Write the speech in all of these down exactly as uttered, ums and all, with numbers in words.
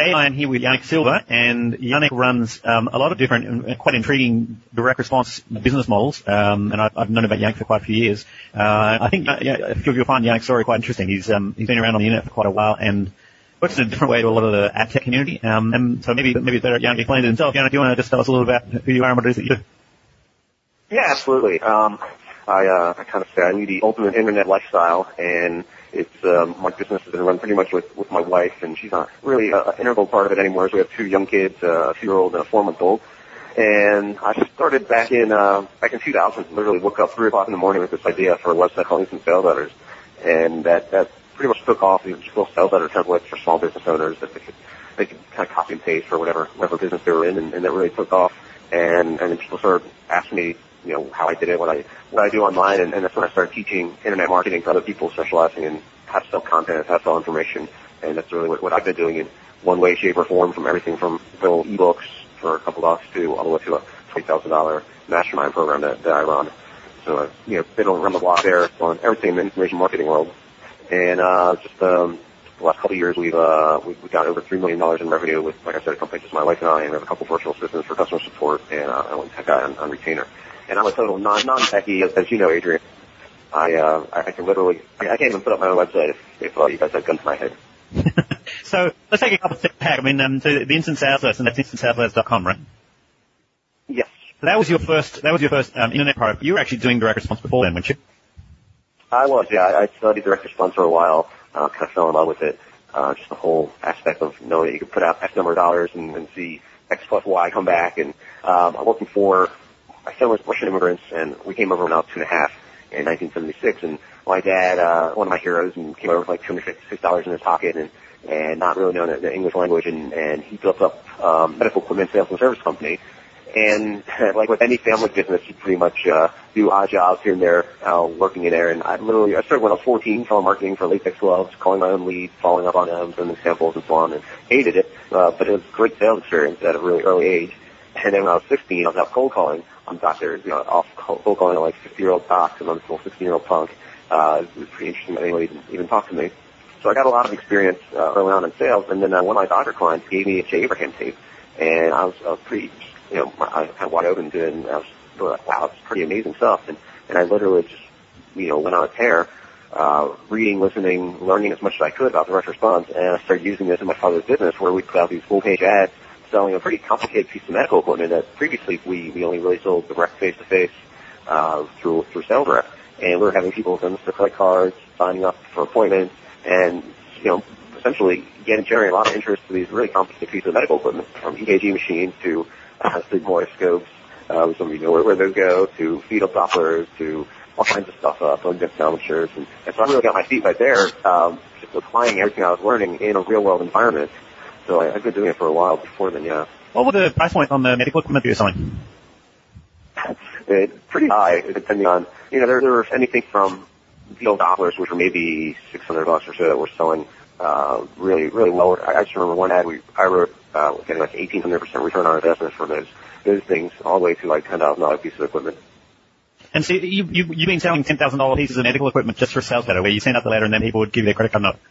Today I am here with Yannick Silver, and Yannick runs um, a lot of different and quite intriguing direct response business models, um, and I've, I've known about Yannick for quite a few years. Uh, I think uh, yeah, a few of you will find Yannick's story quite interesting. He's um, he's been around on the internet for quite a while and works in a different way to a lot of the ad tech community. Um, and so maybe maybe it's better Yannick explain it himself. Yannick, do you want to just tell us a little about who you are and what it is that you do? Yeah, absolutely. Um, I, uh, I kind of say I lead the ultimate internet lifestyle, and it's, um, my business has been run pretty much with, with my wife, and she's not really an integral part of it anymore. So we have two young kids, uh, a two-year-old and a four-month-old. And I started back in, uh, back in two thousand, literally woke up three o'clock in the morning with this idea for a website called Instant Sales Letters. And that, that pretty much took off. These little sales letter templates for small business owners that they could, they could kind of copy and paste for whatever, whatever business they were in, and, and that really took off. And, and then people started asking me, you know, how I did it, what I, what I do online, and, and that's when I started teaching internet marketing to other people specializing in how to sell content, how to sell information, and that's really what, what I've been doing in one way, shape, or form, from everything from little ebooks for a couple bucks to all the way to a twenty thousand dollars mastermind program that, that I run. So, uh, you know, been around the block there on everything in the information marketing world. And, uh, just, um, the last couple of years, we've, uh, we've, we've got over three million dollars in revenue with, like I said, a company just my wife and I, and we have a couple virtual assistants for customer support, and, uh, and one tech guy on, on retainer. And I'm a total non, non-techie, as, as you know, Adrian. I, uh, I, I can literally, I, I can't even put up my own website if, if uh, you guys had guns to my head. So, let's take a couple of steps back. I mean, um, so the Instant Sales List, and that's instant sales letters dot com, right? Yes. So that was your first, that was your first, um, internet product. You were actually doing direct response before then, weren't you? I was, yeah. I, I studied direct response for a while, uh, kind of fell in love with it. Uh, just the whole aspect of knowing that you could put out X number of dollars and, and see X plus Y come back. And, um, I'm working for, my family was Russian immigrants, and we came over when I was two and a half in nineteen seventy-six. And my dad, uh, one of my heroes, and came over with like two hundred fifty-six dollars in his pocket, and, and not really knowing the, the English language, and, and he built up, um, medical equipment sales and service company. And like with any family business, you pretty much, uh, do odd jobs here and there, uh, working in there. And I literally, I started when I was fourteen, telemarketing for latex gloves, calling my own leads, following up on them, sending samples and so on, and hated it. Uh, but it was a great sales experience at a really early age. And then when I was sixteen, I was out cold calling on doctors, you know, off cold calling on like fifty-year-old docs, and I'm still a sixteen-year-old punk. Uh, it was pretty interesting that anyone even, even talked to me. So I got a lot of experience, uh, early on in sales. And then, uh, one of my doctor clients gave me a Jay Abraham tape, and I was, I was pretty, you know, I was kind of wide open to it, and I was like, wow, it's pretty amazing stuff. And, and I literally just, you know, went on a tear, uh, reading, listening, learning as much as I could about direct response, and I started using this in my father's business, where we put out these full-page ads selling a pretty complicated piece of medical equipment that previously we, we only really sold direct face-to-face, uh, through, through sales rep. And we were having people send us their credit cards, signing up for appointments, and, you know, essentially getting, generating a lot of interest to these really complicated pieces of medical equipment, from E K G machines to, uh, sleep scopes, uh, some of you know where, where those go, to fetal Dopplers, to all kinds of stuff, uh, phone signatures. And, and so I really got my feet right there, um, just applying everything I was learning in a real-world environment. So I, I've been doing it for a while before then, yeah. What were the price points on the medical equipment that you're selling? It's pretty high, depending on, you know, there, there was anything from fetal Dopplers, which were maybe six hundred bucks or so, that were selling, uh, really, really low. I, I just remember one ad we, I wrote, uh, getting like eighteen hundred percent return on investment for those, those things, all the way to like ten thousand dollars piece of equipment. And so you, you, you've been selling ten thousand dollars pieces of medical equipment just for sales letter, where you send out the letter and then people would give you their credit card note.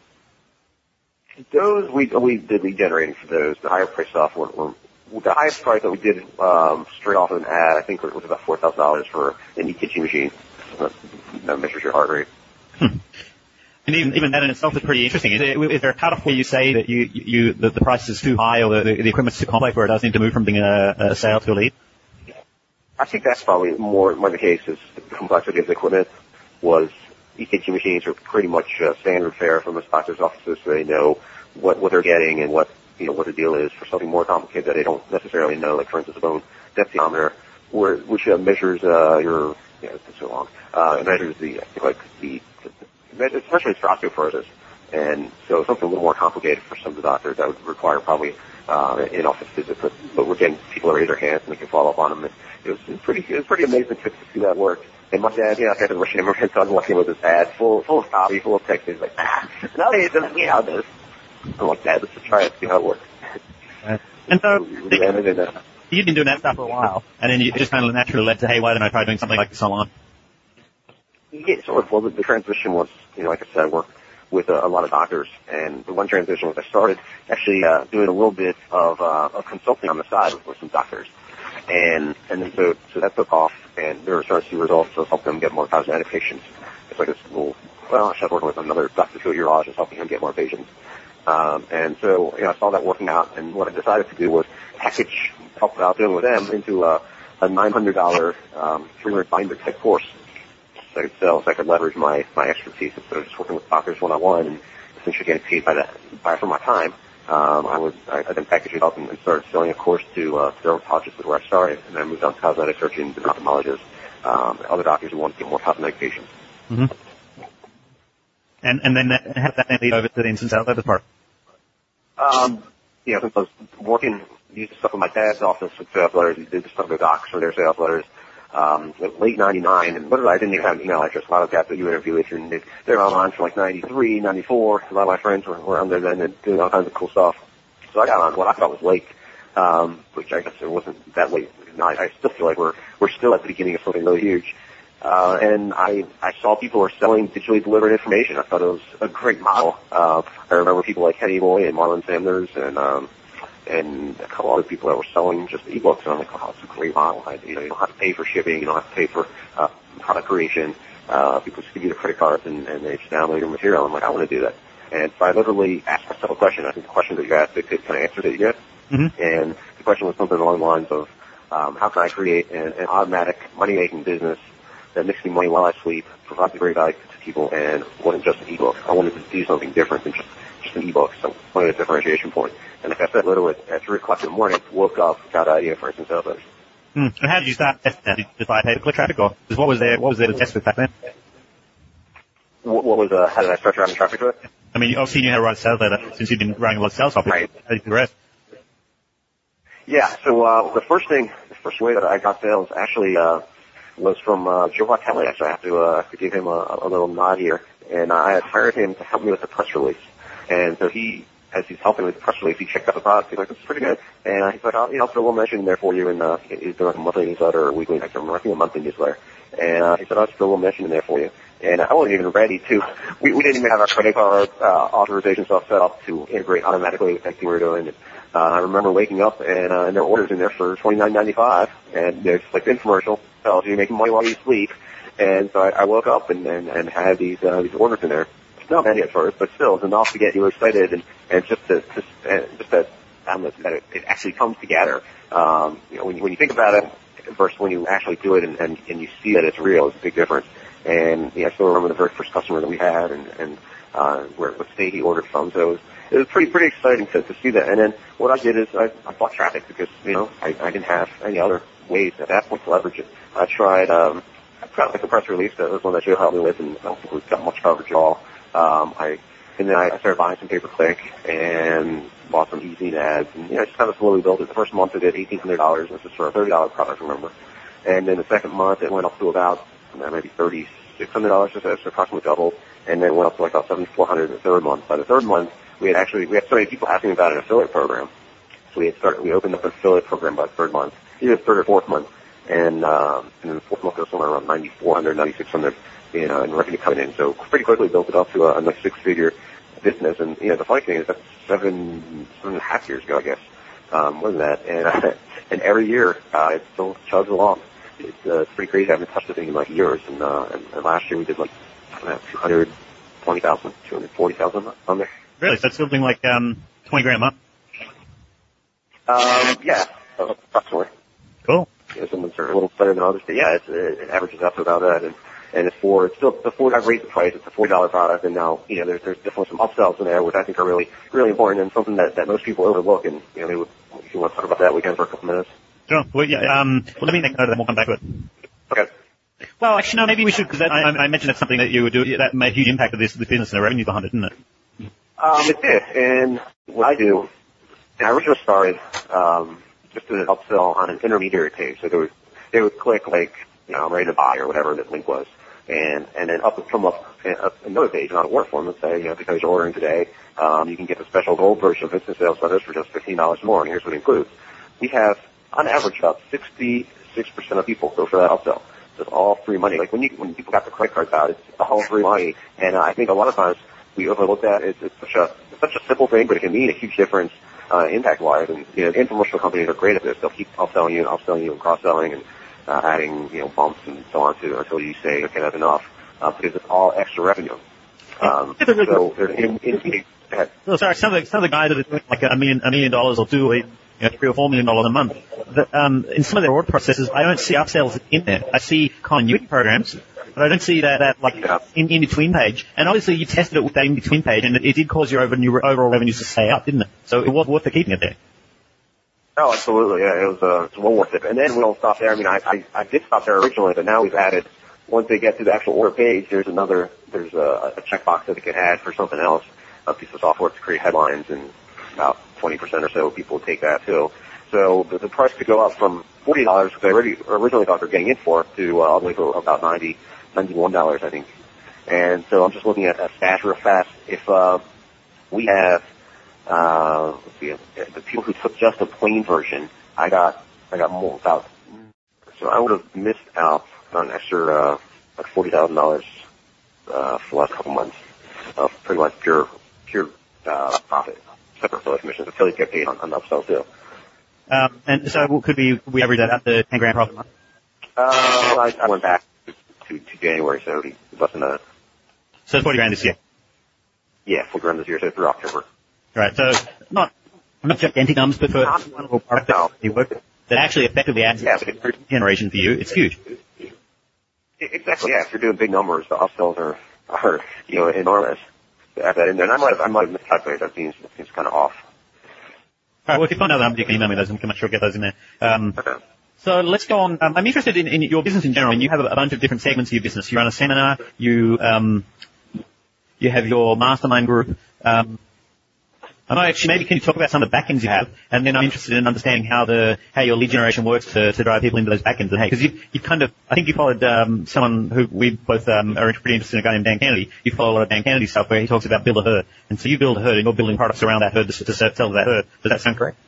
Those, we, we did lead generating for those. The higher price stuff were, were the highest price that we did, um, straight off of an ad, I think it was about four thousand dollars for an e-kitchen machine. That measures your heart rate. Hmm. And even, even that in itself is pretty interesting. Is, it, is there a cutoff where you say that you, you, the, the price is too high, or the, the equipment's too complex, where it does need to move from being a, a sale to a lead? I think that's probably more, more the case, is the complexity of the equipment. Was E K G machines are pretty much uh, standard fare from most doctor's offices, so they know what, what they're getting and what, you know, what the deal is. For something more complicated that they don't necessarily know, like for instance a bone densitometer, where, which uh, measures, uh, your, you know, it's been so long, uh, it measures the, I think like the, the especially for osteoporosis. And so something a little more complicated for some of the doctors that would require probably, uh, in-office visits, but, but we're getting people to raise their hands and we can follow up on them. And it was, it was pretty, it was pretty amazing to, to see that work. And my dad, you know, I had to rush him over, so I was walking with his ad, full, full of copy, full of text. He's like, ah, no, he doesn't see how it does. I'm like, Dad, let's just try it, see how it works. Uh, and so, we landed in that. You've been doing that stuff for a while, and then you just kind of naturally led to, hey, why don't I try doing something like this online? Yeah, sort of. Well, the, the transition was, you know, like I said, I worked with a, a lot of doctors. And the one transition was I started actually uh, doing a little bit of, uh, of consulting on the side with, with some doctors. And, and then so, so that took off, and they were starting to see results, so helping them get more cosmetic patients. It's like this little, well, I started working with another doctor, urologist, helping him get more patients. Um, and so, you know, I saw that working out, and what I decided to do was package help out doing with them into a, a nine hundred dollars, um, three-month binder type course. So I could sell, so I could leverage my, my expertise instead of just working with doctors one-on-one and essentially getting paid by that, by for my time. Um, I would, I, I then packaged it up and, and started selling a course to, uh, dermatologists is where I started, and then I moved on to cosmetic surgeons and ophthalmologists, um, other doctors who want to get more cosmetic patients. Mm-hmm. And, and then that, how did that lead over to the instant sales part? Um, you know, since I was working, used stuff in my dad's office with sales letters, he did the stuff with docs for their sales letters, um, late ninety-nine, and literally I didn't even have an email address. A lot of guys that you interview with, and they're online for like ninety-three, ninety-four. A lot of my friends were, were on there then and doing all kinds of cool stuff. So I got on what I thought was late, um, which I guess it wasn't that late. I, I still feel like we're, we're still at the beginning of something really huge. Uh, and I, I saw people were selling digitally delivered information. I thought it was a great model. Uh, I remember people like Kenny Boy and Marlon Sanders and, um, and a couple other people that were selling just ebooks. And I'm like, oh, it's a great model. I, you know, you don't have to pay for shipping. You don't have to pay for, uh, product creation. Uh, people just give you the credit cards and, and they just download your material. I'm like, I want to do that. And so I literally asked myself a question. I think the question that you asked, it could kind of answer that you get. Mm-hmm. And the question was something along the lines of, um, how can I create an, an automatic money-making business that makes me money while I sleep, provides great value to people, and wasn't just an ebook. I wanted to do something different than just, just an ebook. So I wanted a differentiation point. And like I said, literally at three o'clock in the morning, woke up, got an idea for instant sales letters. Hmm. And how did you start testing that? Did you decide pay to click traffic, or what was there? What was there to test with back then? What, what was uh, how did I start driving traffic to it? I mean, you obviously knew how to write a sales letter since you've been running a lot of sales topics. Right. How did you do the rest? Yeah. So uh, the first thing, the first way that I got sales actually. Uh, was from uh, Joe Vitelli. Actually, I have to, uh, to give him a, a little nod here. And I had hired him to help me with the press release. And so he, as he's helping with the press release, he checked out the product. He's like, this is pretty good. And uh, he's like, I'll, you know, I'll put a little mention in there for you. And uh, he's doing like a monthly newsletter or weekly. I can't remember. I think a monthly newsletter. And uh, he said, I'll just put a little mention in there for you. And I wasn't even ready to. We, we didn't even have our credit card uh, authorization stuff set up to integrate automatically with everything we were doing. And, uh, I remember waking up and, uh, and there were orders in there for twenty-nine ninety-five, and there's like the infomercial tells you you're making money while you sleep. And so I, I woke up and, and, and had these, uh, these orders in there. Not many at first, but still, it's enough to get you excited and, and just to, to uh, just that, um, that it, it actually comes together. Um, you know, when you, when you think about it versus when you actually do it and, and, and you see that it's real, it's a big difference. And, yeah, I still remember the very first customer that we had and, and, uh, where, what state he ordered from. So it was, it was pretty, pretty exciting to, to see that. And then what I did is I, I bought traffic because, you know, I, I didn't have any other ways at that point to leverage it. I tried, um, I tried like a press release. That was one that Joe helped me with, and I don't think we got much coverage at all. Um, I, and then I started buying some pay-per-click and bought some e-zine ads, and, you know, just kind of slowly built it. The first month I did eighteen hundred dollars. This is for a thirty dollars product, remember. And then the second month it went up to about, maybe thirty-six hundred dollars, so it's approximately doubled. And then it went up to like about seventy-four hundred dollars the third month. By the third month, we had actually, we had so many people asking about an affiliate program. So we had started, we opened up an affiliate program by the third month, either the third or fourth month. And, um, and then the fourth month it was somewhere around ninety-four hundred dollars, ninety-six hundred dollars, you know, in revenue coming in. So pretty quickly built it up to a, a nice six-figure business. And, you know, the funny thing is that's seven, seven and a half years ago, I guess. Um, more than that. And, uh, and every year, uh, it still chugs along. It's, uh, it's pretty crazy. I haven't touched the thing in like years. And, uh, and, and last year we did like, I don't know, two hundred twenty thousand, two hundred forty thousand on there. Really? So that's something like, um, twenty grand a month? Um, yeah, approximately. Cool. You know, some are a little better than others, but yeah, it's, it averages up to about that. And, and it's for, it's still, before I've raised the price, it's a forty dollars product, and now, you know, there's, there's definitely some upsells in there, which I think are really, really important, and something that, that most people overlook. And, you know, they would, if you want to talk about that, we can for a couple minutes. Sure. Well, yeah, um, well, let me make note of that, we'll come back to it. Okay. Well, actually, no, maybe we should, because I, I mentioned that's something that you would do, that made a huge impact of this, this business and the revenue behind it, didn't it? Um, it did, and what I do, and I originally started, um, just to upsell on an intermediary page. So they would, they would click like, you know, I'm ready to buy or whatever that link was. And, and then up would come up, up another page on a order form and say, you know, because you're ordering today, um, you can get the special gold version of instant sales letters for just fifteen dollars more, and here's what it includes. We have, on average, about sixty-six percent of people go for that upsell. So it's all free money. Like when you, when people got the credit cards out, it's all free money. And uh, I think a lot of times we overlook that. It's, it's such a it's such a simple thing, but it can mean a huge difference uh, impact-wise. And you know, infomercial companies are great at this. They'll keep upselling you and upselling you and cross-selling and uh, adding you know bumps and so on to until you say, okay, that's enough, uh, because it's all extra revenue. Um, so in, in, in, no, sorry, some of the, some of the guys that are doing like a million a million dollars or two, you know, three or four million dollars a month, the, um, in some of their order processes, I don't see upsells in there. I see continuity programs. But I don't see that, that like, yeah. in, in between page. And obviously you tested it with that in between page, and it, it did cause your revenue, overall revenues to stay up, didn't it? So it was worth it keeping it there. Oh, absolutely. Yeah, it was, uh, it was well worth it. And then we don't stop there. I mean, I, I, I did stop there originally, but now we've added, once they get to the actual order page, there's another, there's a, a checkbox that they can add for something else, a piece of software to create headlines, and about twenty percent or so people will take that too. So the, the price could go up from forty dollars, because I already, originally thought they were getting it for, to, uh, all the way to about ninety dollars. ninety-one dollars, I think. And so I'm just looking at a stats real fast. If, uh, we have, uh, let's see, the people who took just the plain version, I got, I got more, about, so I would have missed out on an extra, uh, like forty thousand dollars, uh, for the last couple months of pretty much pure, pure, uh, profit. Separate affiliate commissions. Affiliates get paid on, on upsells too. Um, and so could we, could we average that up to ten grand profit a month? Uh, I, I went back to, to January, so it less than a... So forty grand this year? Yeah, forty grand this year, so through October. Right, so not, not gigantic numbers, but for one little product that, you work, that actually effectively adds yeah, to generation for you, it's huge. Exactly, yeah, if you're doing big numbers, the upsells are, are, you know, enormous. To add that in there, and I might have, I might have miscalculated, that seems, that seems kind of off. Alright, well if you find out the number, you can email me those and I'm sure I'll get those in there. Um, okay. So let's go on. Um, I'm interested in, in your business in general, and you have a, a bunch of different segments of your business. You run a seminar, you um, you have your mastermind group. Um, I know actually maybe can you talk about some of the backends you have, and then I'm interested in understanding how the how your lead generation works to, to drive people into those backends. And hey, because you you kind of I think you followed um, someone who we both um, are pretty interested in, a guy named Dan Kennedy. You follow a lot of Dan Kennedy stuff where he talks about build a herd, and so you build a herd, and you're building products around that herd to, to sell that herd. Does that sound correct?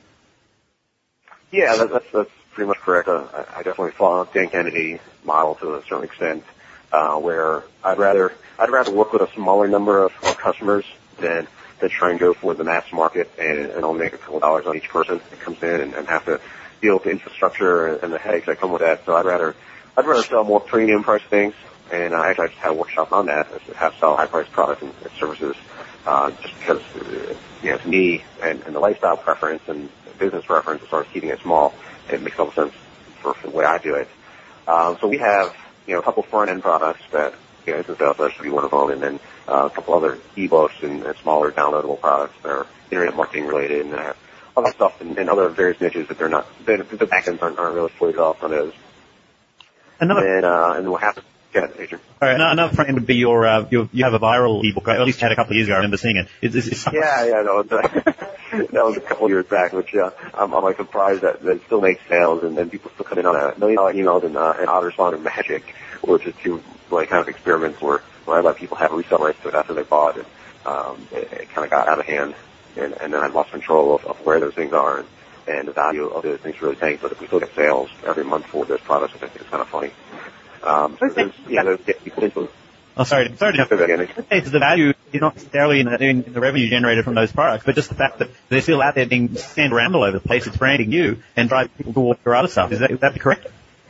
Yeah, that, that's that's pretty much correct. Uh, I, I definitely follow Dan Kennedy model to a certain extent, uh, where I'd rather I'd rather work with a smaller number of, of customers than than try and go for the mass market and, and only make a couple dollars on each person that comes in and, and have to deal with the infrastructure and, and the headaches that come with that. So I'd rather I'd rather sell more premium price things, and I actually just had a workshop on that, have sell high price products and, and services, uh, just because uh, you know to me and, and the lifestyle preference and business preference as far as keeping it small, it makes all sense for, for the way I do it. Um, so we have, you know, a couple front-end products that, you know, Instant Sales should be one of them, and then uh, a couple other ebooks and, and smaller downloadable products that are internet marketing related, and I have other stuff and, and other various niches that they're not, the backends aren't, aren't really fully developed on those. Another, and then, uh, and then we'll have to, go ahead, Adrian. All right, another front end would be your, uh, your, you have a viral ebook, right? Or at least you had a couple of years ago, I remember seeing it. It's, it's, it's yeah, yeah, no, it's, uh, that was a couple of years back, which, uh, I'm, I'm like surprised that, that it still makes sales, and then people still come in on a million dollar emails and, uh, and autoresponder magic, which is two, like, kind of experiments where, where I let people have resale rights to it after they bought it. Um, it, it kind of got out of hand, and, and then I lost control of, of where those things are, and, and the value of those things really tanks, but if we still get sales every month for those products, I think it's kind of funny. Um, so there's, yeah, there's get people into. Oh, sorry, sorry to jump in again. The value is not necessarily in the, in the revenue generated from those products, but just the fact that they're still out there being stand around all over the place. It's branding you and driving people towards your other stuff. Is that, would that be correct?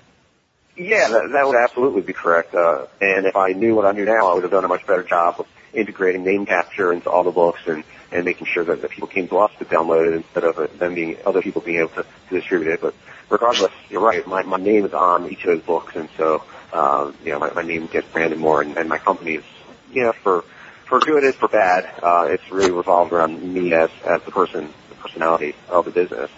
Yeah, that, that would absolutely be correct. Uh, and if I knew what I knew now, I would have done a much better job of integrating name capture into all the books and, and making sure that the people came to us to download it instead of it, them being other people being able to, to distribute it. But regardless, you're right. My, my name is on each of those books, and so. Um, you know, my, my name gets branded more, and, and my company is, you know, for for good and for bad, uh, it's really revolved around me as as the person, the personality of the business,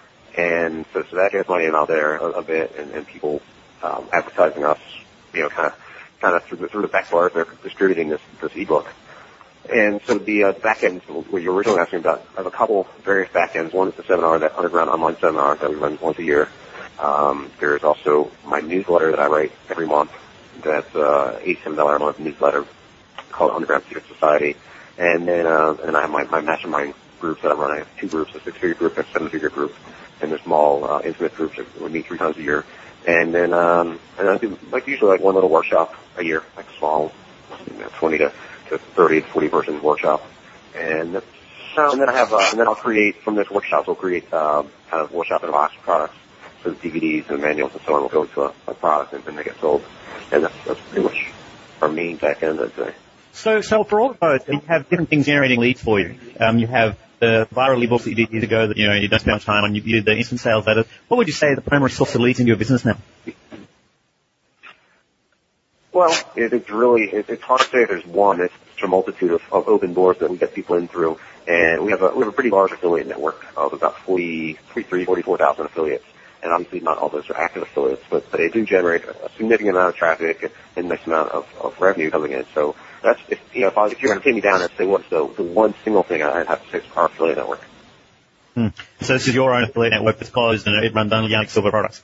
and so so that gets my name out there a, a bit, and, and people um, advertising us, you know, kind of kind of through the through the back door, they're distributing this this ebook, and so the uh, back end, what you were originally asking about, I have a couple various back ends. One is the seminar, that underground online seminar that we run once a year. Um, there's also my newsletter that I write every month. That's uh, eighty-seven dollars a month newsletter called Underground Secret Society. And then, uh, and I have my, my mastermind groups that I run. I have two groups, a six-figure group and a seven-figure group. And they're small, uh, intimate groups that we meet three times a year. And then, um, and I do, like, usually like one little workshop a year, like small, you know, twenty to to thirty to forty person workshop. And that's, and then I have, uh, and then I'll create, from this workshop, I'll create, um, kind of workshop in a box products. So the D V Ds and manuals and so on will go into a, a product and then they get sold. And that's, that's pretty much our main back end, I'd say. So, so for all of those, you have different things generating leads for you. Um, you have the viral ebooks that you did years ago that, you know, you don't spend much time on. You did the instant sales letters. What would you say the primary source of leads into your business now? Well, it, it's really, it, it's hard to say there's one. It's a multitude of, of open doors that we get people in through. And we have a, we have a pretty large affiliate network of about forty, forty-three, forty-four thousand affiliates. And obviously not all those are active affiliates, but, but they do generate a significant amount of traffic and a nice amount of, of revenue coming in. So that's, if, you know, if, I, if you're going to pin me down and say what's the, the one single thing, I'd have to say it's our affiliate network. Hmm. So this is your own affiliate network that's closed and it runs under Yannick Silver products?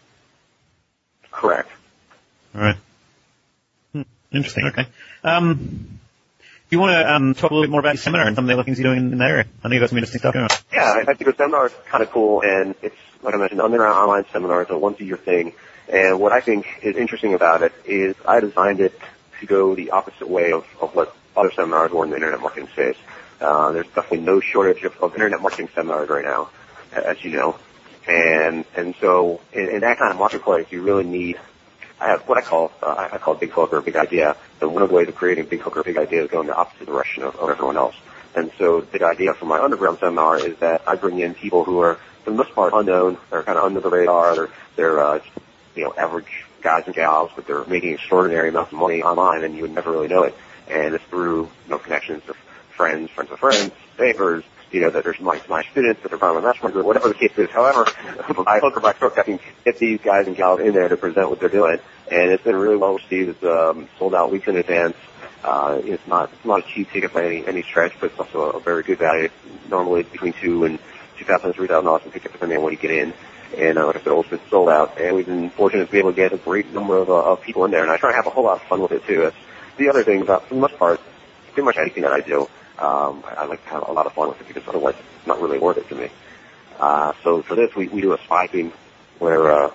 Correct. All right. Hmm. Interesting. Okay. Um, do you want to um, talk a little bit more about your seminar and some of the other things you're doing in, in that area? I know you've got some interesting stuff going on. Yeah, I, I think the seminar is kind of cool, and it's, like I mentioned, underground online seminar. It's a once-a-year thing. And what I think is interesting about it is I designed it to go the opposite way of, of what other seminars were in the internet marketing space. Uh, there's definitely no shortage of, of internet marketing seminars right now, as you know. And and so in, in that kind of marketplace, you really need, I have what I call, uh, I call a big hook or a big idea. And one of the ways of creating a big hook or a big idea is going the opposite direction of, of everyone else. And so the big idea for my underground seminar is that I bring in people who are, for the most part, unknown. They're kind of under the radar. They're, they're uh, you know, average guys and gals, but they're making extraordinary amounts of money online, and you would never really know it. And it's through, you know, connections of friends, friends of friends, neighbors, you know, that there's my, my students that are part of my mastermind group, whatever the case is. However, by hook or by crook, I can get these guys and gals in there to present what they're doing. And it's been really well received. It's um, sold out weeks in advance. Uh, it's not, it's not a cheap ticket by any, any stretch, but it's also a, a very good value. Normally between two and two thousand and three thousand dollars in tickets depending on what you get in. And uh, like I said, it's been sold out. And we've been fortunate to be able to get a great number of, uh, of people in there. And I try to have a whole lot of fun with it too. That's the other thing about, for the most part, pretty much anything that I do. Um, I, I like to have a lot of fun with it because otherwise it's not really worth it to me. Uh, so for this, we, we do a spy theme where, uh,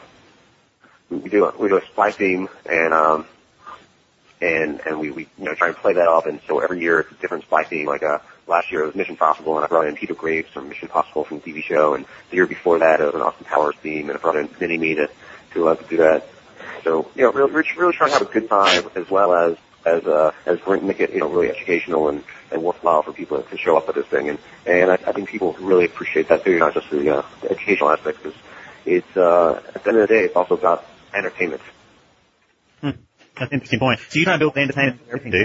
we do a, we do a spy theme and, um, and, and we, we, you know, try and play that up. And so every year it's a different spy theme. Like, uh, last year it was Mission Possible, and I brought in Peter Graves from Mission Possible from the T V show. And the year before that it was an Austin Powers theme, and I brought in Mini-Me to, to, uh, to do that. So, you know, really, really trying to have a good time as well as, as, uh, as make it, you know, really educational and, and worthwhile for people to show up at this thing. And, and I, I think people really appreciate that too, not just the, uh, the educational aspect, because it's, uh, at the end of the day, it's also about entertainment. Hmm. That's an interesting point. So you try to build the entertainment for everything, do you?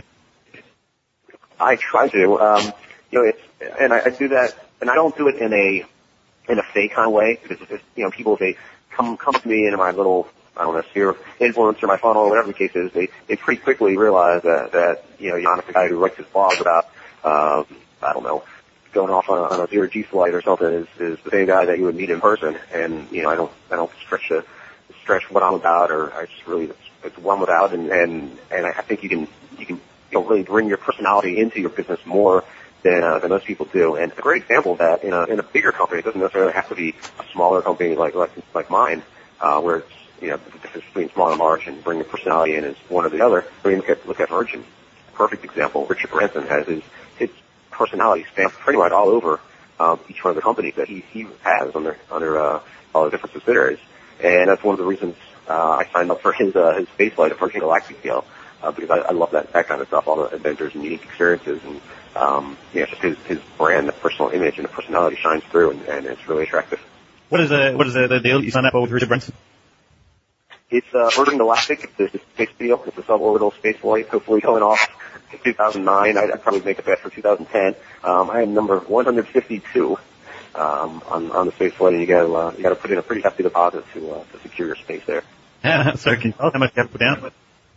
I try to. Um, you know, it's, and I, I do that, and I don't do it in a, in a fake kind of way, because it's just, you know, people, they come, come to me in my little, I don't know, sphere of influence or my funnel, whatever the case is, they, they pretty quickly realize that, that, you know, Yannick, the guy who writes his blog about, um, I don't know, going off on a, on a zero G flight or something is, is the same guy that you would meet in person. And, you know, I don't, I don't stretch the, stretch what I'm about, or I just really, it's, it's what I'm about, and, and, and I think you can, you can, you know, really bring your personality into your business more than, uh, than most people do. And a great example of that in a, in a bigger company, it doesn't necessarily have to be a smaller company like, like, like mine, uh, where it's, you know, the difference between small and large and bring your personality in is one or the other. I mean, look at, look at Virgin. Perfect example. Richard Branson has his, his personality stamped pretty much all over, um, each one of the companies that he, he has under, under, uh, all the different subsidiaries. And that's one of the reasons, uh, I signed up for his, uh, his space flight at Virgin Galactic deal, uh, because I, I love that, that kind of stuff, all the adventures and unique experiences. And, um, yeah, just his, his brand, the personal image and the personality shines through, and, and it's really attractive. What is the, what is the, the deal that you signed up for with Richard Branson? It's, uh, Virgin Galactic. It's a space deal. It's a suborbital space flight, hopefully going off in two thousand nine. I'd, I'd probably make a bet for two thousand ten. Um, I am number one hundred fifty-two, um, on, on the space flight, and you gotta, uh, you gotta put in a pretty hefty deposit to, uh, to secure your space there. Yeah, so can you tell us how much you have to put down?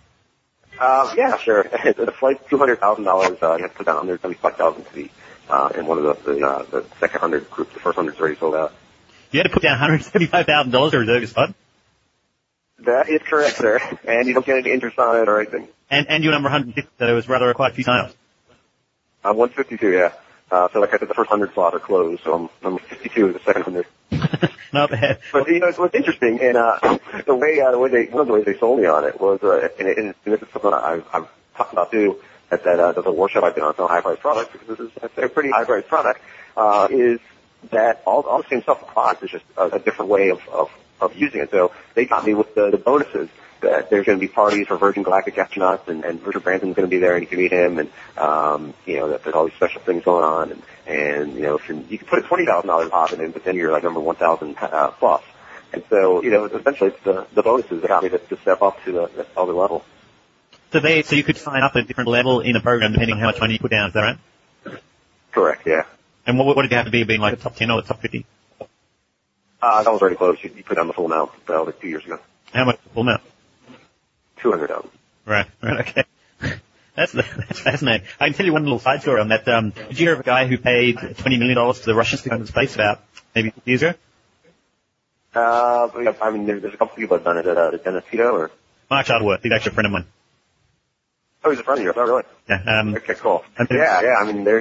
Uh, yeah, sure. The flight's two hundred thousand dollars. Uh, you have to put down one hundred seventy-five thousand to be, uh, in one of the, the, uh, the second hundred group. The first hundred's already sold out. You had to put down one hundred seventy-five thousand dollars to reserve your spot? That is correct, sir. And you don't get any interest on it or anything. And, and you're number one hundred fifty, so it was rather quite a few sign-ups. I'm one fifty-two, yeah. Uh, so like I said, the first one hundred slots are closed, so I'm number fifty-two is the second one hundred. Not bad. But, you know, what's interesting, and, uh, the way, uh, the way they, one of the ways they sold me on it was, uh, and, and, and this is something I've, I've talked about too, at that, uh, the workshop I've been on, selling high-priced products, because this is a pretty high-priced product, uh, is that all, all the same stuff applies. It's just a, a different way of, of, of using it. So they got me with the, the bonuses that there's going to be parties for Virgin Galactic astronauts, and, and Richard Branson's going to be there, and you can meet him, and, um, you know, that there's all these special things going on, and, and you know, if you're, you can put a twenty thousand dollars deposit in, but then you're like number one thousand, uh, plus. And so, you know, essentially it's the, the bonuses that got me to, to step up to the, the other level. So they, so you could sign up at a different level in a program depending on how much money you put down, is that right? Correct, yeah. And what, what did you have to be, being like a top ten or a top fifty? Uh, that was already close. You, you put down the full amount, uh, like two years ago. How much full amount? two hundred thousand. Right, right, okay. That's, that's fascinating. I can tell you one little side story on that. Um, did you hear of a guy who paid twenty million dollars to the Russians to go into space about maybe fifty years ago? Uh, I mean, there's, there's a couple people that have done it at, uh, at Dennis Tito, or? Mark Shuttleworth. He's actually a friend of mine. Oh, he's a friend of yours. Oh, really? Yeah. Um, okay, cool. Yeah, yeah, I mean, there's,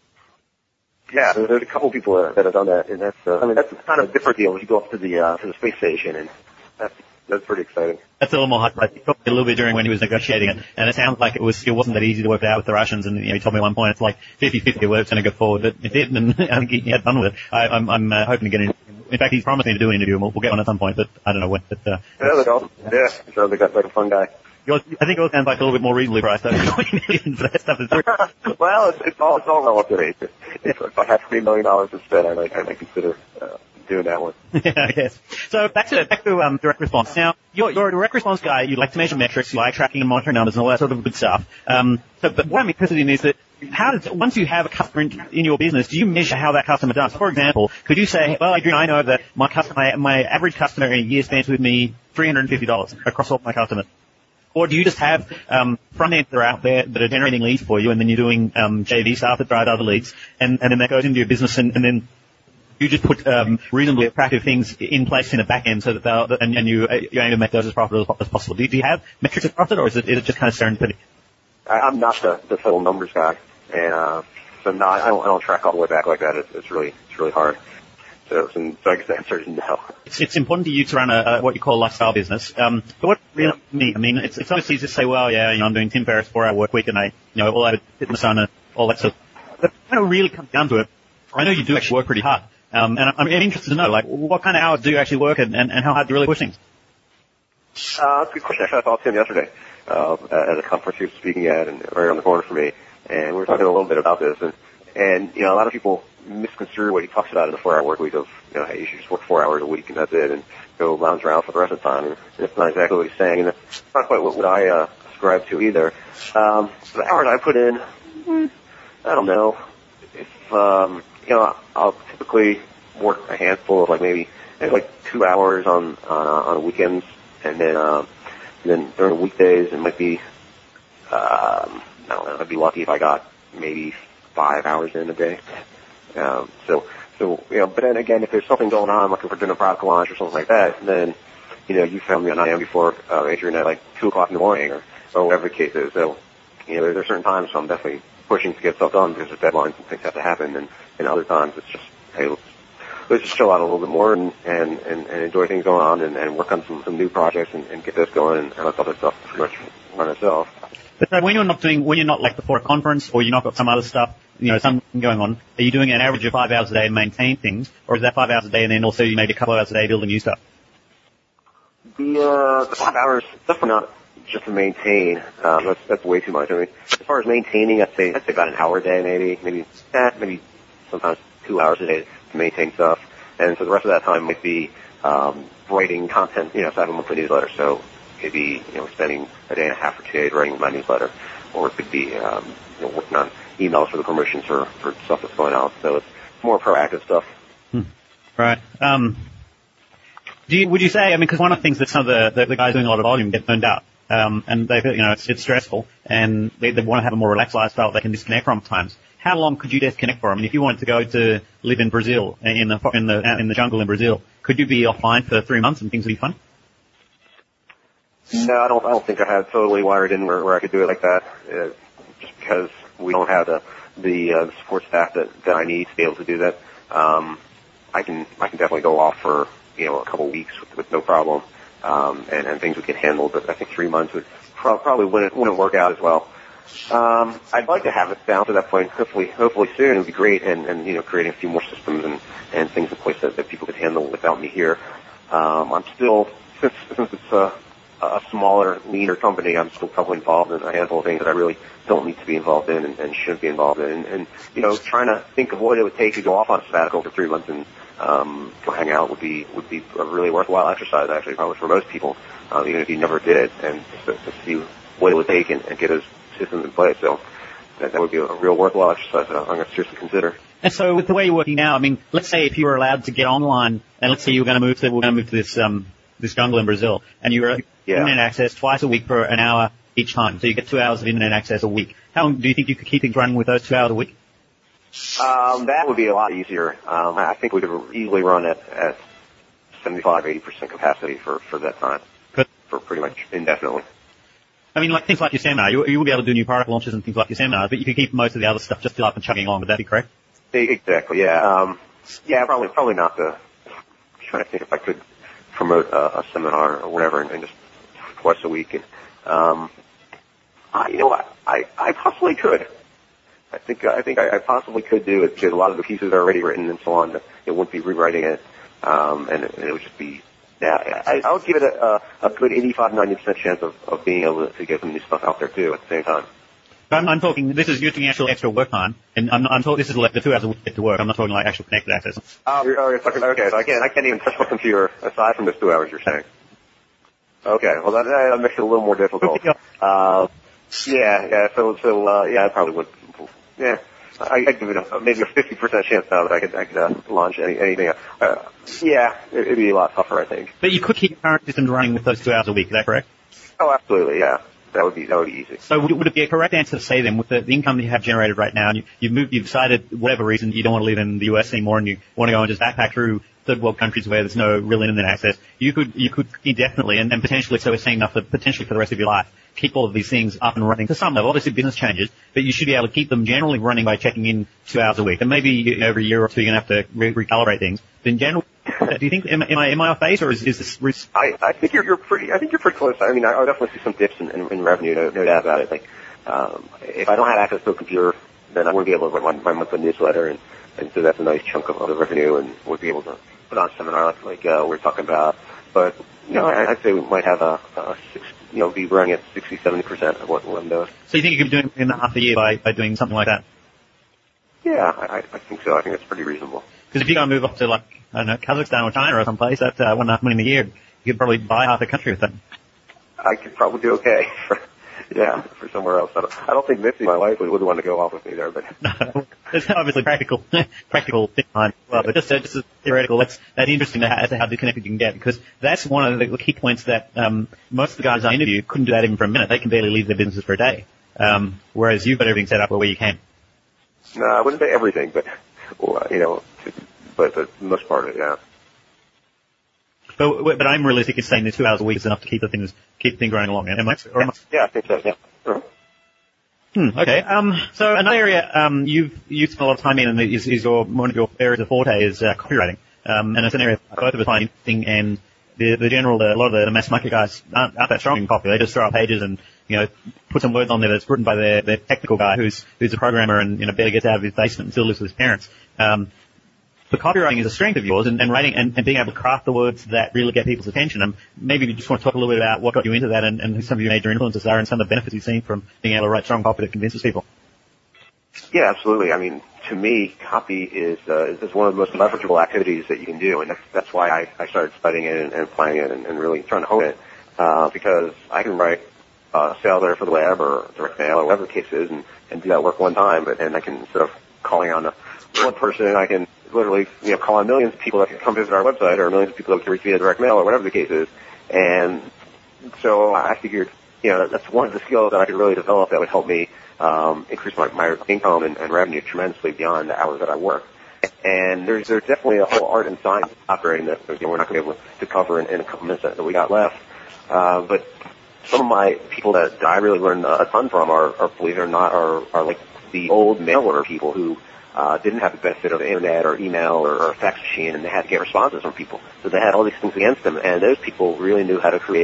yeah, there's, there's a couple people that, that have done that, and that's, uh, I mean, that's kind of a different deal when you go up to the, uh, to the space station, and that's, that's pretty exciting. That's a little more hot. He talked a little bit during when he was negotiating it, and it sounds like it was it wasn't that easy to work out with the Russians. And you know, he told me at one point it's like fifty-fifty whether it's going to go forward, but it did, and I think he had fun with it. I, I'm, I'm uh, hoping to get in. In fact, he's promised me to do an interview, and we'll, we'll get one at some point, but I don't know when. But uh, yeah, that's awesome. Yeah, so they got like a fun guy. Yours, I think yours sounds like a little bit more reasonably priced. Though, twenty million for that stuff is very. Well, it's, it's all it's all relative. If, if I had three million dollars to spend, I might I might consider uh, doing that one. Yeah, I guess. So back to back to um, direct response. Now, you're, you're a direct response guy. You like to measure metrics. You like tracking and monitoring numbers and all that sort of good stuff. Um, so, but what I'm interested in is that how does once you have a customer in, in your business, do you measure how that customer does? For example, could you say, well, Adrian, I know that my customer, my, my average customer in a year spends with me three hundred fifty dollars across all my customers. Or do you just have um, front ends that are out there that are generating leads for you, and then you're doing um, J V stuff that drive other leads, and, and then that goes into your business, and, and then you just put um, reasonably attractive things in place in the back end, so that they'll, and, and you you aim to make those as profitable as possible. Do you, do you have metrics across it, or is it, is it just kind of serendipity? I, I'm not the, the total numbers guy, and uh, so no, I don't, I don't track all the way back like that. It's, it's really it's really hard. So, so I guess the answer is no. It's, it's important to you to run a, a what you call a lifestyle business. Um, but what really yeah. me, I mean, it's, it's obviously just say, well, yeah, you know, I'm doing Tim Ferriss four-hour work week, and I, you know, all I sit in the sun and all that stuff. But when it really comes down to it, I know you do actually work pretty hard. Um, and I'm, I'm interested to know, like, what kind of hours do you actually work, and, and, and how hard do you really push things? Uh, that's a good question. Actually, I saw Tim yesterday uh, at a conference he was speaking at, and right around the corner for me, and we were talking a little bit about this, and and you know, a lot of people misconstrue what he talks about in the four-hour work week of, you know, hey, you should just work four hours a week and that's it, and go lounge around for the rest of the time. And that's not exactly what he's saying, and that's not quite what, what I uh, ascribe to either. Um, the hours I put in, I don't know. If um, you know, I'll typically work a handful of like maybe, maybe like two hours on on, uh, on weekends, and then um, and then during the weekdays it might be, um, I don't know. I'd be lucky if I got maybe five hours in a day. Um, so, so, you know, but then again, if there's something going on, like if we're doing a product launch or something like that, then, you know, you found me on nine a.m. before, uh, Adrian at like two o'clock in the morning or, or whatever the case is. So, you know, there, there's certain times so I'm definitely pushing to get stuff done because there's deadlines and things have to happen. And, and other times it's just, hey, let's, let's just chill out a little bit more and, and, and, and enjoy things going on and, and work on some, some new projects and, and get this going and, and let other stuff pretty much run itself. But when you're not doing, when you're not like before a conference or you're not got some other stuff, you know, something going on, are you doing an average of five hours a day and maintain things, or is that five hours a day and then also you maybe a couple of hours a day building new stuff? The, uh, the five hours, definitely not just to maintain. Um, that's, that's way too much. I mean, as far as maintaining, I'd say, I'd say about an hour a day maybe, maybe, eh, maybe sometimes two hours a day to maintain stuff. And so the rest of that time might be, um, writing content, you know, so I have a monthly newsletter, so maybe, you know, spending a day and a half or two days writing my newsletter, or it could be, um, you know, working on emails for the promotions for, for stuff that's going out. So it's more proactive stuff. Hmm. Right. Um, do you, would you say, I mean, because one of the things that some of the, the, the guys doing a lot of volume get burned out, um, and they feel, you know, it's, it's stressful, and they, they want to have a more relaxed lifestyle they can disconnect from times. How long could you disconnect for? I mean, if you wanted to go to live in Brazil, in the, in the, in the jungle in Brazil, could you be offline for three months and things would be fun? No, I don't, I don't think I have totally wired in where, where I could do it like that, uh, just because we don't have the, the, uh, the support staff that, that I need to be able to do that. Um, I can, I can definitely go off for, you know, a couple of weeks with, with no problem, um, and, and things would get handled, but I think three months would pro- probably wouldn't, wouldn't work out as well. Um, I'd like to have it down to that point. Hopefully, hopefully soon. It would be great, and, and you know, creating a few more systems and, and things in place that, that people could handle without me here. Um, I'm still, since since it's a, a smaller, leaner company, I'm still probably involved in a handful of things that I really don't need to be involved in and, and shouldn't be involved in. And, and you know, trying to think of what it would take to go off on a sabbatical for three months and um, go hang out would be would be a really worthwhile exercise, actually, probably for most people, uh, even if you never did it, and to, to see what it would take and, and get those systems in place. So that, that would be a real worthwhile exercise that I'm going to seriously consider. And so with the way you're working now, I mean, let's say if you were allowed to get online, and let's say you were going to move to, we're going to move to this, um, this jungle in Brazil, and you were yeah. internet access twice a week for an hour each time. So you get two hours of internet access a week. How long do you think you could keep things running with those two hours a week? Um, that would be a lot easier. Um, I think we could easily run at, at seventy-five, eighty percent capacity for, for that time. Good. For pretty much indefinitely. I mean, like things like your seminar, you, you would be able to do new product launches and things like your seminars, but you could keep most of the other stuff just still up and chugging along. Would that be correct? Exactly, yeah. Um, yeah, probably, probably not the, I'm trying to think if I could promote a, a seminar or whatever and, and just twice a week. And, um, I, you know what, I, I possibly could. I think, I think I, I possibly could do it because a lot of the pieces are already written and so on. It wouldn't be rewriting it, um, and it, it would just be, yeah, I, I would give it a, a, a good eighty-five, ninety percent chance of, of being able to get some new stuff out there too at the same time. I'm, I'm talking, this is using actual extra work time, and I'm, I'm talking, this is like the two hours a week to work. I'm not talking like actual connected access. Oh, you're, oh, you're talking, okay, so I can't, I can't even touch my computer aside from those two hours you're saying. Okay, well that, that makes it a little more difficult. Uh, yeah, yeah, so, so, uh, yeah, I probably would, yeah. I, I'd give it a, maybe a fifty percent chance now that I could, I could, uh, launch any, anything. Uh, yeah, it, it'd be a lot tougher, I think. But you could keep your current systems running with those two hours a week, is that correct? Oh, absolutely, yeah. That would be, that would be easy. So would it, would it be a correct answer to say then, with the, the income that you have generated right now, and you, you've moved, you've decided, whatever reason, you don't want to live in the U S anymore and you want to go and just backpack through third world countries where there's no real internet access, you could, you could indefinitely, and, and potentially, so we're saying enough for, potentially for the rest of your life, keep all of these things up and running to some level. Obviously business changes, but you should be able to keep them generally running by checking in two hours a week. And maybe you, every year or two you're going to have to re- recalibrate things. But in general, do you think, am, am I, am I off base or is, is this risk? I, I think you're, you're pretty, I think you're pretty close. I mean, I, I definitely see some dips in, in, in revenue, no, no doubt about it. Like, um, if I don't have access to a computer, then I wouldn't be able to run my, my monthly newsletter, and, and so that's a nice chunk of other revenue, and would be able to put on a seminar like, like, uh, we're talking about. But, you know, I, I'd say we might have a, a six, you know, be running at sixty, seventy percent of what one does. So you think you could be doing in half a year by, by doing something like that? Yeah, I, I think so. I think that's pretty reasonable. Because if you're going to move up to, like, I don't know, Kazakhstan or China or someplace, that uh, one and a half million a year, you could probably buy half the country with that. I could probably do okay for, yeah, for somewhere else. I don't, I don't think Missy, my wife, would, would want to go off with me there, but. No, there's obviously practical, practical thing behind it. Well, but just, uh, just as theoretical, that's, that's interesting to how, to how disconnected you can get, because that's one of the key points that, um, most of the guys I interview couldn't do that even for a minute. They can barely leave their businesses for a day. Um, whereas you've got everything set up where you can. No, I wouldn't say everything, but, well, you know, but the most part of it, yeah. But, but I'm realistic in saying that two hours a week is enough to keep the things, keep the thing growing along. Am I, or am I? Yeah, I think so, yeah. Uh-huh. Hmm, okay. Um, so another area, um, you've, you've spent a lot of time in and is, is your, one of your areas of forte is, uh, copywriting. Um, and it's an area both of us find interesting, and the, the general, a lot of the mass market guys aren't, aren't that strong in copy. They just throw up pages and, you know, put some words on there that's written by their, their technical guy who's, who's a programmer and, you know, barely gets out of his basement and still lives with his parents. Um, but copywriting is a strength of yours, and, and writing and, and being able to craft the words that really get people's attention. And maybe you just want to talk a little bit about what got you into that, and, and who some of your major influences are, and some of the benefits you've seen from being able to write strong copy that convinces people. Yeah, absolutely. I mean, to me, copy is, uh, is one of the most leverageable activities that you can do, and that's, that's why I, I started studying it and, and applying it and, and really trying to hone it, uh, because I can write uh, sales letter for the web or direct mail or whatever the case is, and, and do that work one time, but, and I can, instead of calling on a, one person, I can literally, you know, call on millions of people that can come visit our website, or millions of people that can reach via direct mail, or whatever the case is. And so I figured, you know, that's one of the skills that I could really develop that would help me um, increase my, my income and, and revenue tremendously beyond the hours that I work. And there's there's definitely a whole art and science operating that, you know, we're not going to be able to cover in, in a couple minutes that we got left. Uh, but some of my people that I really learned a ton from are, are believe it or not, are, are like the old mail order people who Uh, didn't have the benefit of internet or email or, or a fax machine, and they had to get responses from people. So they had all these things against them, and those people really knew how to create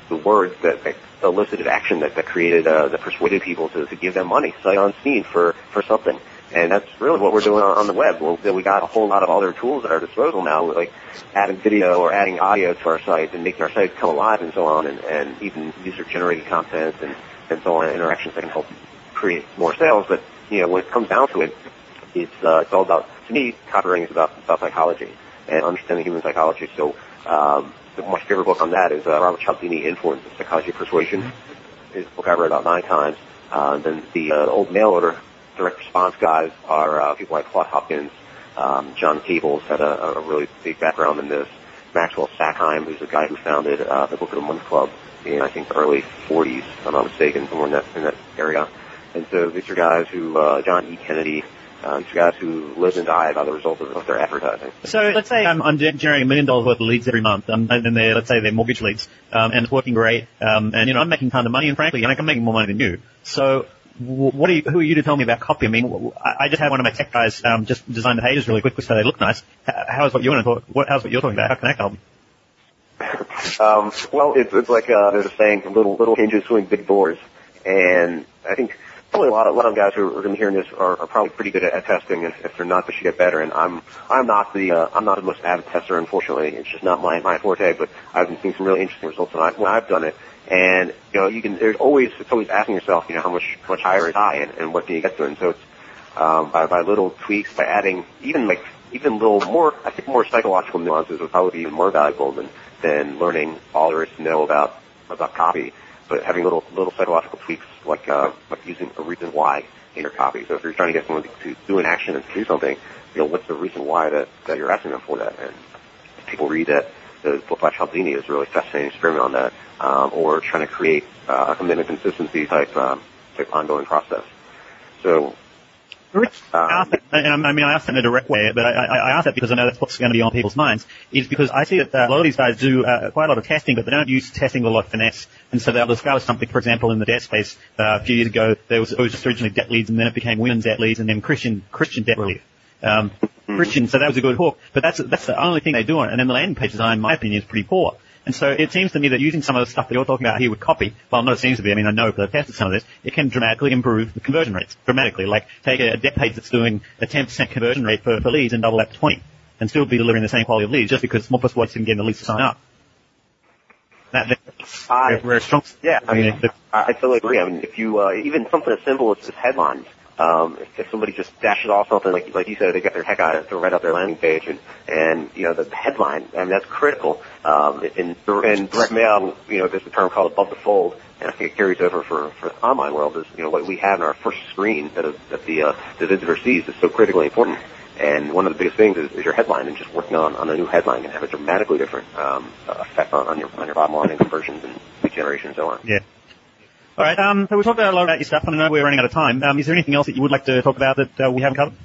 the words that, that elicited action that, that created, uh, that persuaded people to, to give them money, sight unseen for, for something. And that's really what we're doing on, on the web. Well, we got a whole lot of other tools at our disposal now, like adding video or adding audio to our site and making our site come alive and so on, and, and even user-generated content and, and so on, interactions that can help create more sales. But, you know, when it comes down to it, it's, uh, it's all about, to me, copywriting is about, about psychology and understanding human psychology. So, um, my favorite book on that is uh, Robert Cialdini, Influence, The Psychology of Persuasion. Mm-hmm. It's a book I've read about nine times. Uh, then the uh, old mail order direct response guys are uh, people like Claude Hopkins, um, John Cables had a, a really big background in this. Maxwell Sackheim, who's the guy who founded uh, the Book of the Month Club in, I think, the early forties, if I'm not mistaken, somewhere in that, in that area. And so these are guys who, uh, John E. Kennedy, uh, these are guys who live and die by the result of, of their advertising. So let's say um, I'm generating a million dollars worth of leads every month, um, and then they're, let's say they're mortgage leads, um, and it's working great, um, and, you know, I'm making a ton of money, and frankly, I'm making more money than you. So what are you, who are you to tell me about copy? I mean, I just had one of my tech guys um, just design the pages really quickly so they look nice. How's what you want to talk? What, how's what you're talking about? How can that help me? um, well, it's, it's like uh, there's a saying: little little hinges swing big doors, and I think probably a lot of a lot of guys who are going to be hearing this are, are probably pretty good at, at testing. If, if they're not, they should get better. And I'm I'm not the uh, I'm not the most avid tester, unfortunately. It's just not my my forte. But I've been seeing some really interesting results when, I, when I've done it. And, you know, you can, there's always, it's always asking yourself, you know, how much, much higher is high and, and what can you get to? And so it's, um, by, by little tweaks, by adding even like, even little more, I think more psychological nuances would probably be even more valuable than, than learning all there is to know about, about copy. But having little, little psychological tweaks like, uh, like using a reason why in your copy. So if you're trying to get someone to do an action and to do something, you know, what's the reason why that, that you're asking them for that? And people read that. The book by Cialdini is a really fascinating experiment on that, um, or trying to create uh, a commitment consistency type, um, type ongoing process. So, Rich, um, and I mean, I asked that in a direct way, but I, I asked that because I know that's what's going to be on people's minds, is because I see that uh, a lot of these guys do uh, quite a lot of testing, but they don't use testing with a lot of finesse. And so they'll discover something, for example, in the debt space. Uh, a few years ago, there was, it was just originally debt leads, and then it became women's debt leads, and then Christian Christian debt relief. Um, Christian, so that was a good hook, but that's that's the only thing they do on it. And then the landing page design, in my opinion, is pretty poor. And so it seems to me that using some of the stuff that you're talking about here with copy, well, not it seems to be, I mean, I know because I've tested some of this, it can dramatically improve the conversion rates, dramatically. Like, take a debt page that's doing a ten percent conversion rate for, for leads and double that to twenty, and still be delivering the same quality of leads just because more persuasive than getting the leads to sign up. That, that I, very strong. Yeah, I mean, I, I totally agree. I mean, if you, uh, even something as simple as, as headlines, Um, if, if somebody just dashes off something like, like you said, they got their heck out of it to write up their landing page, and, and, you know, the headline, I mean, that's critical. Um, in, in direct mail, you know, there's a term called above the fold, and I think it carries over for, for the online world is, you know, what we have in our first screen that, is, that the, uh, the visitor sees is so critically important. And one of the biggest things is, is your headline, and just working on, on a new headline can have a dramatically different, um, effect on, on your, on your bottom line and conversions and lead generation and so on. Yeah. All right, um, so we talked about a lot about your stuff, and I know we're running out of time. Um, is there anything else that you would like to talk about that uh, we haven't covered?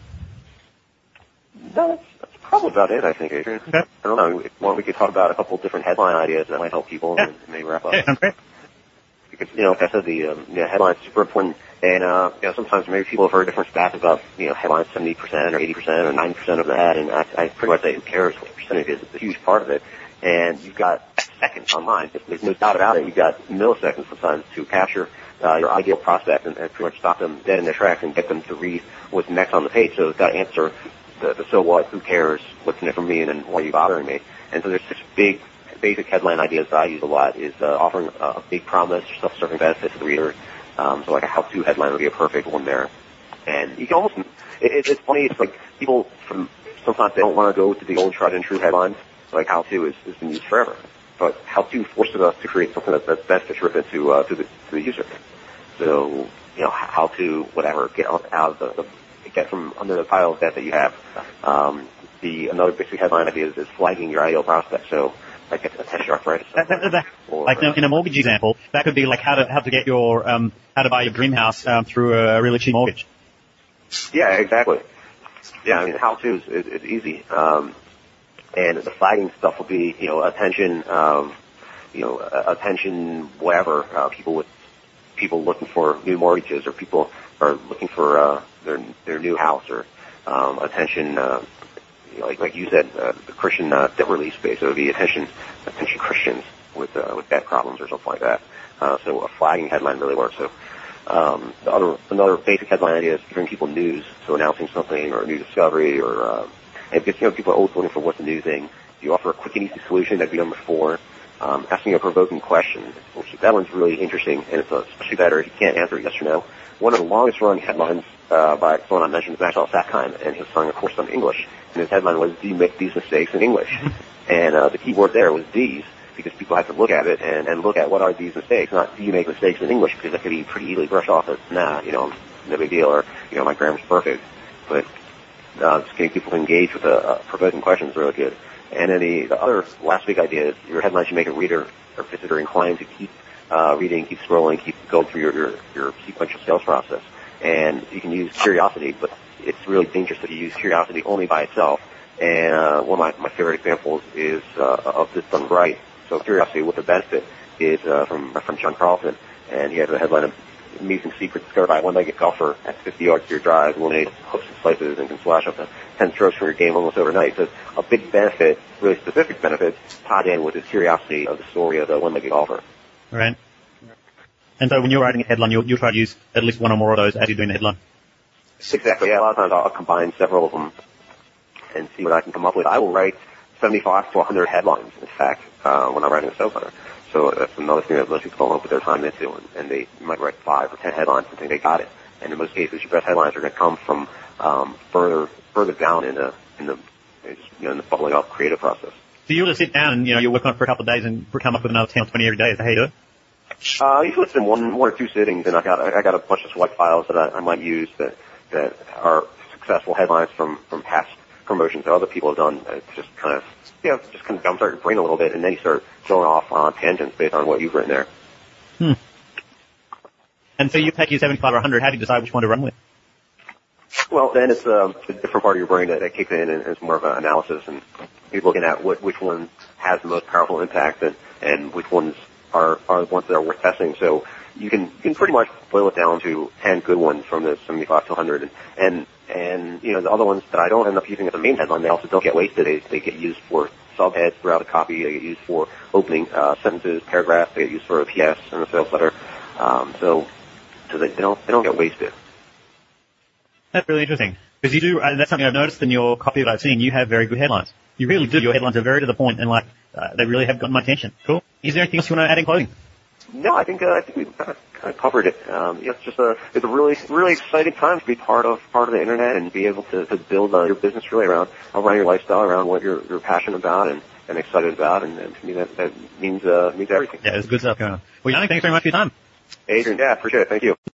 No, that's, that's probably about it, I think, Adrian. Okay. I don't know. If we could talk about a couple of different headline ideas that might help people, yeah. and maybe wrap up. Yeah, sounds great. Because, you know, like I said, the um, yeah, headline's super important, and uh, you know, sometimes maybe people have heard different stats about, you know, headlines seventy percent or eighty percent or ninety percent of the ad, and I, I pretty much say who cares what percentage it is. It's a huge part of it. And you've got seconds online. There's no doubt about it. You've got milliseconds sometimes to capture uh, your ideal prospect and, and pretty much stop them dead in their tracks and get them to read what's next on the page. So it's got to answer the, the so what, who cares, what's in it for me, and, and why are you bothering me. And so there's six big basic headline ideas that I use a lot is uh, offering a, a big promise, self-serving benefit to the reader. Um, so like a how-to headline would be a perfect one there. And you can almost, it, it, it's funny, it's like people from, sometimes they don't want to go to the old tried and true headlines. Like how-to is, has been used forever. But how-to forces us to create something that, that's best to driven to, uh, to the, to the user. So, you know, how to, whatever, get out of the, the get from under the pile of debt that you have. Um, the, another basic headline idea is, is flagging your ideal prospect. So, like a, a test arthritis. That, that, that, or, like in a mortgage example, that could be like how to, how to get your, um, how to buy your dream house, um, through a really cheap mortgage. Yeah, exactly. Yeah, I mean, how-to is, is, is easy. Um, And the flagging stuff will be, you know, attention, um, you know, attention, whatever, uh, people with, people looking for new mortgages, or people are looking for, uh, their, their new house, or, um, attention, uh, you know, like, like you said, uh, the Christian, uh, debt relief space. So it would be attention, attention Christians. with uh, with back problems or something like that. Uh, so a flagging headline really works. So um, the other another basic headline idea is giving people news, so announcing something or a new discovery, or uh, and because you know people are always looking for what's the new thing. You offer a quick and easy solution that'd be number four. Um, asking a provoking question, which that one's really interesting, and it's especially better if you can't answer it yes or no. One of the longest running headlines uh, by someone I mentioned is Maxwell Sackheim, and he was selling a course on English, and his headline was, "Do you make these mistakes in English?" And uh, the key word there was "these," because people have to look at it and, and look at what are these mistakes, not do you make mistakes in English, because that could be pretty easily brushed off as, nah, you know, no big deal, or, you know, my grammar's perfect. But uh, just getting people to engage with a, a provoking question is really good. And then the, the other last big idea is your headline should make a reader or visitor inclined to keep uh, reading, keep scrolling, keep going through your, your, your sequential sales process. And you can use curiosity, but it's really dangerous if you use curiosity only by itself. And uh, one of my, my favorite examples is uh, of this done right. So curiosity with the benefit is uh, from my friend John Carlson, and he has a headline of "Amazing secret discovered by a one-legged golfer at fifty yards to your drive, eliminate hooks and slices, and can slash up to ten strokes from your game almost overnight." So a big benefit, really specific benefit, tied in with his curiosity of the story of the one-legged golfer. Right. And so when you're writing a headline, you'll, you'll try to use at least one or more of those as you're doing the headline. Exactly. Yeah, a lot of times I'll, I'll combine several of them and see what I can come up with. I will write seventy-five to one hundred headlines, in fact, uh, when I'm writing a sales letter. So that's another thing that most people don't put their time into, and, and they might write five or ten headlines and think they got it. And in most cases, your best headlines are going to come from um, further further down in the in the you know in the bubbling up creative process. So you'll just sit down and you know you'll work on it for a couple of days and come up with another ten or twenty every day. Is that how you do it? Uh, usually it's in one one or two sittings, and I got I got a bunch of swipe files that I, I might use that that are successful headlines from from past promotions that other people have done. It's just kind of you know just kind of jumpstart your brain a little bit, and then you start going off on tangents based on what you've written there. Hmm. And so you take your seventy-five or one hundred. How do you decide which one to run with? Well, then it's a, a different part of your brain that, that kicks in, and it's more of an analysis, and you're looking at what, which one has the most powerful impact, and, and which ones are, are the ones that are worth testing. So you can you can pretty much boil it down to ten good ones from the seventy-five to one hundred, and, and and you know the other ones that I don't end up using as a main headline, they also don't get wasted. They they get used for subheads throughout the copy. They get used for opening uh, sentences, paragraphs. They get used for a P S in the sales letter. Um, so so they, they don't they don't get wasted. That's really interesting because you do. Uh, that's something I've noticed in your copy that I've seen. You have very good headlines. You really do. Your headlines are very to the point, and like uh, they really have gotten my attention. Cool. Is there anything else you want to add in closing? No, I think uh, I think we've kind of, kind of covered it. Um, it's just a it's a really really exciting time to be part of part of the internet and be able to, to build uh, your business really around around your lifestyle, around what you're you're passionate about and, and excited about, and, and to me that that means uh, means everything. Yeah, it's good stuff going on. Well, Yannick, thanks very much for your time. Adrian, yeah, appreciate it. Thank you.